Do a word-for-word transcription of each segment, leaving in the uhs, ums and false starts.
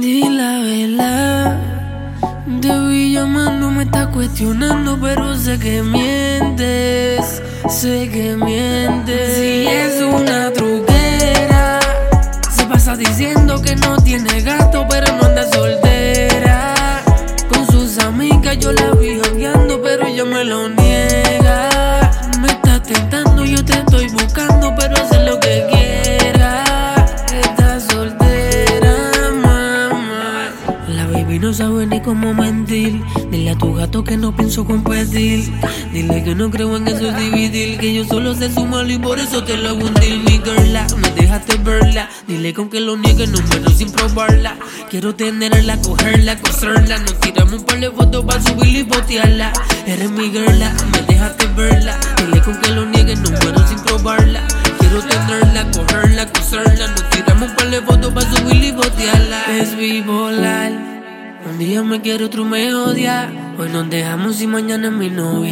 Di la verdad, te vi llamando, me estás cuestionando, pero sé que mientes, sé que mientes. Si es una truquera, se pasa diciendo que no tiene gato, pero no anda soltera. Con sus amigas yo la vi jangueando, pero ella me lo niega. Me estás tentando, yo te estoy buscando, pero haz lo que quieras. Estás soltera, mamá. La baby no sabe ni cómo mentir. Dile a tu gato que no pienso competir. Dile que no creo en eso dividir, que yo solo sé sumar y por eso te lo hago hundir. Mi girla, me dejaste verla. Dile con que lo niegue, número sin probarla. Quiero tenerla, cogerla, coserla. Nos tiramos un par de fotos para subirla y botearla. Eres mi girla, me dejaste verla. Dile con que lo niegue, número sin probarla. Quiero tenerla, cogerla, coserla. Nos tiramos un par de fotos para subirla y botearla. Es bipolar. Un día me quiere, otro me odia. Hoy nos dejamos y mañana es mi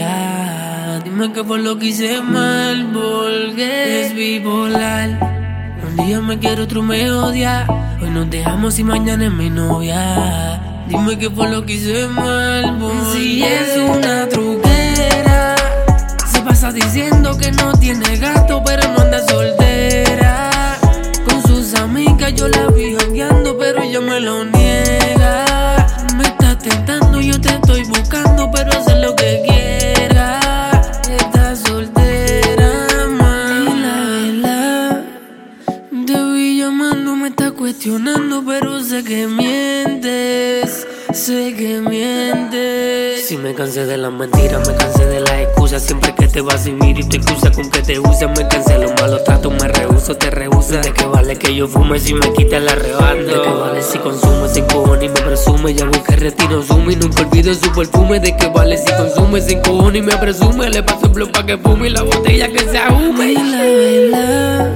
novia. Dime qué fue lo que hice mal, porque es bipolar. Un día me quiere, otro me odia. Hoy nos dejamos y mañana es mi novia. Dime qué fue lo que hice mal, porque si es una truquera, se pasa diciendo que no tiene gato, pero no anda soltera. Con sus amigas yo la vi jangueando, pero ella me lo niega. Me estás tentando, yo te estoy buscando, pero haz lo que quieras. Estás soltera, mamá. Y la verdad, te vi llamando, me estás cuestionando, pero sé que mientes, sé que mientes. Si me cansé de las mentiras, me cansé de las excusas. Siempre que te vas a vivir y te excusa con que te usan. Me cansé de los malos tratos, me rehuso, te rehusas. ¿De qué vale que yo fume si me quita el arrebato? ¿De qué vale si consume, se encojona y me presume? Ya busqué retiro, sume y nunca olvido su perfume. ¿De qué vale si consume, se encojona y me presume? Le paso el blog pa' que fume y la botella que se ahume. Y la verdad,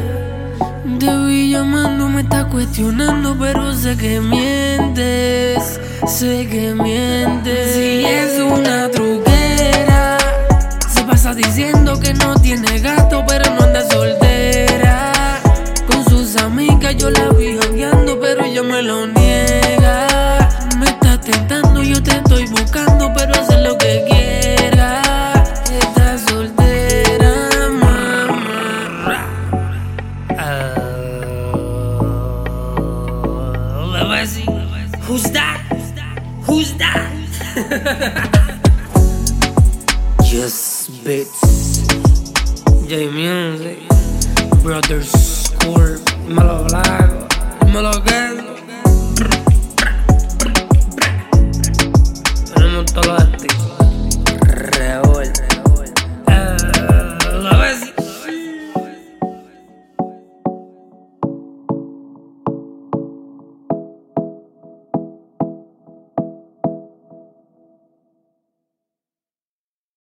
te vi llamando, me estás cuestionando, pero sé que mientes, sé que mientes. Si es una truquera, se pasa diciendo que no tiene gato, pero no anda soltera. Con sus amigas yo la vi jangueando, pero ella me lo niega. Me estás tentando, yo te estoy buscando, pero haz lo que quieras. Estás soltera, mamá. Who's that? Who's that? Just Bits, J Music, Brothers Score, Malo Blago.